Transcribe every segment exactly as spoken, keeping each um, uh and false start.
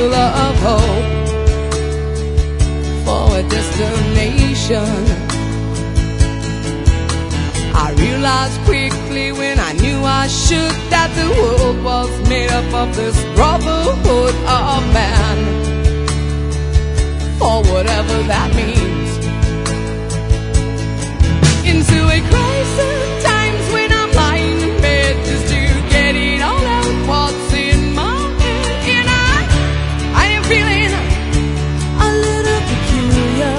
fuel of hope for a destination. I realized quickly when I knew I should that the world was made up of this brotherhood of man, or whatever that means. Into a crisis, times when I'm lying in bed just to get it all out what's in my head. And I, I am feeling a little peculiar.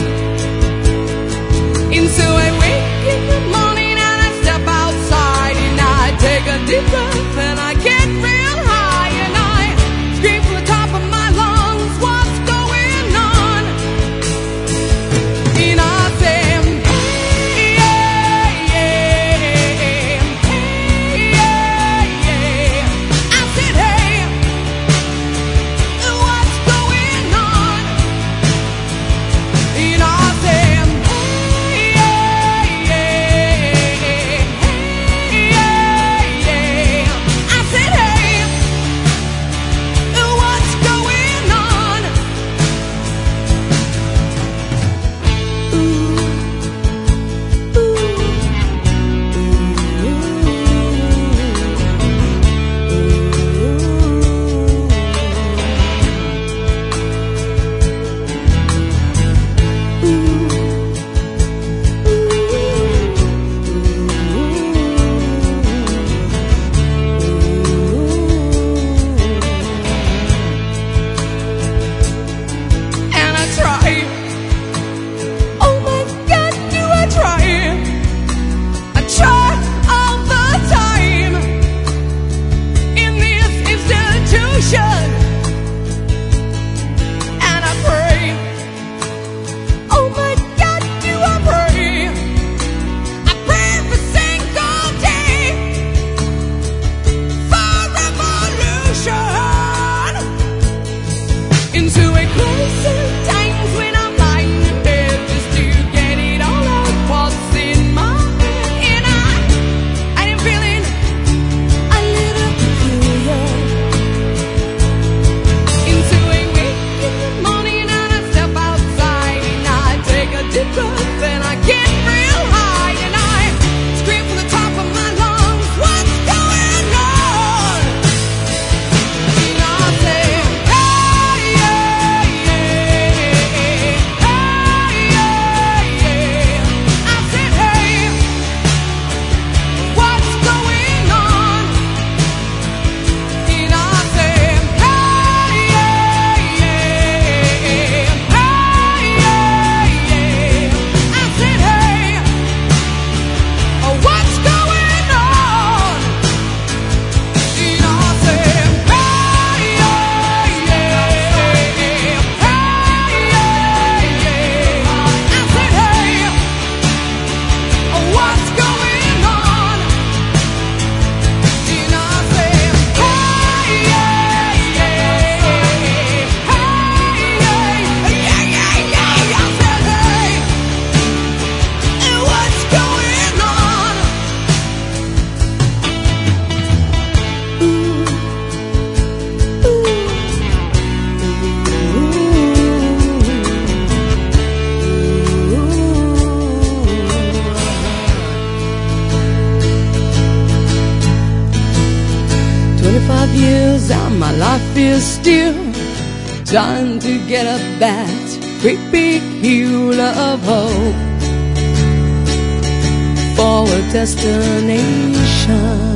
And so I wake in the morning and I step outside and I take a deep breath and I get real high and I scream from the top of my lungs, what's going on? And I say, twenty-five years and my life is still trying to get up that great big hill of hope for a destination.